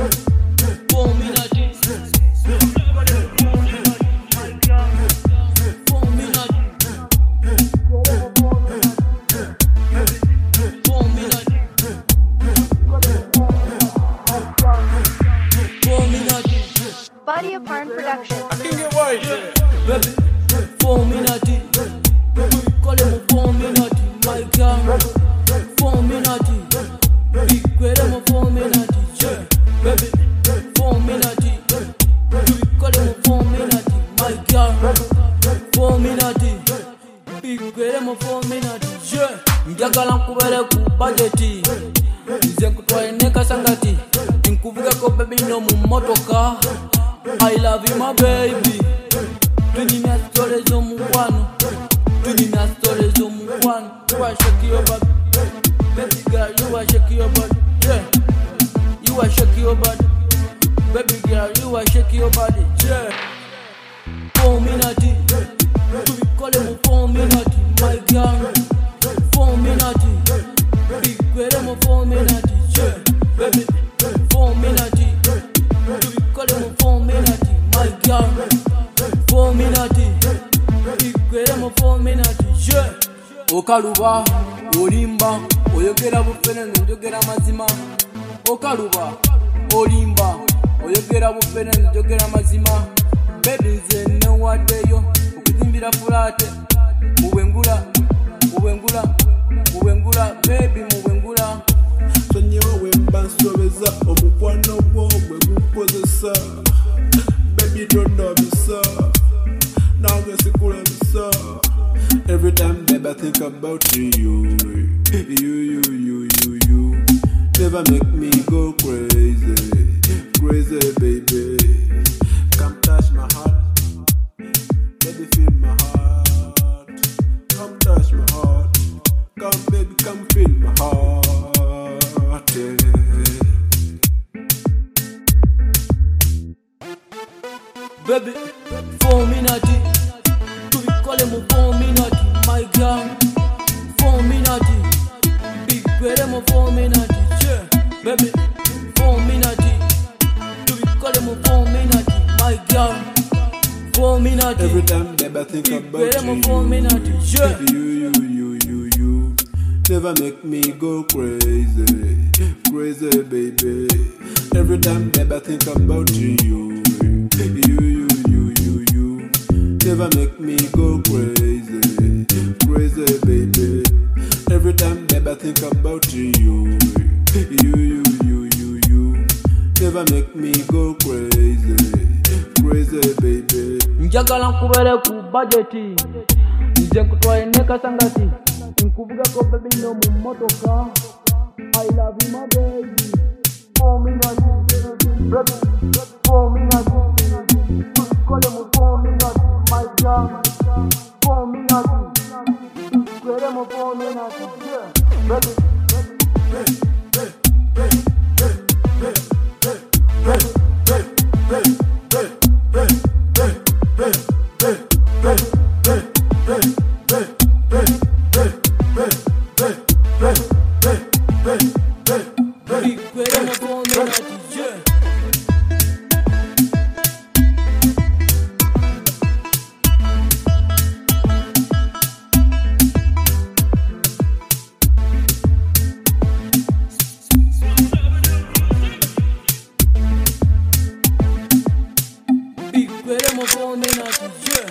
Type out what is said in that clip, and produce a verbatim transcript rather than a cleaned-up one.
Body of Parn Production. I can get white. Baby, four minutes. We call him four minutes. My girl, four minutes. Big girl, him four minutes. Yeah, baby, four minutes. We call him four minutes. My girl, four minutes. Big girl, him four minutes. Yeah, njagala nkubere ku budgeti. Nze nkutwaye ne kasangati. Nkuvuga ko baby no mu motoka. I love you, my baby. Tunyina stories zo mukwano. Tunyina stories zo mukwano. You are shaking your body, baby girl. You are shaking your body, yeah. You are shaking your body, baby girl. You are shaking your body, yeah. Four minutes, we call him four minutes, my girl. Four minutes, big girl, him four minutes, yeah, baby. Four minutes. Call him four minutes, my girl. Four minutes, big him four minutes, yeah. Okaluba, olimba, oyogera bufene njogera mazima. Okaluba, olimba, oyogera bufene njogera mazima. Baby nze ne waddeyo okuzimbira fulate mubwengula, mubwengula, mubwengula, baby mubwengula. Sonyewe wemba nsobeza omukwano gwo gwe gukozesa. Baby don't know me so. Now I see cool and so. Every time baby I think about you, you, you, you, you, you. Never make me go crazy, crazy baby. Come touch my heart, baby feel my heart. Come touch my heart, come baby come feel my heart. Yeah. Baby, four minutes. Do we call him four minutes, my girl? Four minutes. Big girl, him four minutes, yeah. Baby, four minutes. Do we call him four minutes, my girl? Four minutes. Every time baby I think Big about girl, him you, four minutes, yeah. baby, you, you, you, you, you. Never make me go crazy, crazy baby. Every time baby I think about you, you, you, you, you, you. Never make me go crazy, crazy baby. Every time baby I think about you, you, you, you, you, you. Never make me go crazy, crazy baby. Njagala nkubere ku budgeti. Nze nkutwaye ne kasangati. Nkuvuga ko baby no mu motoka. I love you, my baby. Four minutes, baby. Four minutes. Call him four minutes, my girl. Four minutes. Call him four minutes, yeah, baby. Big girl, I'm a four minutes, yeah.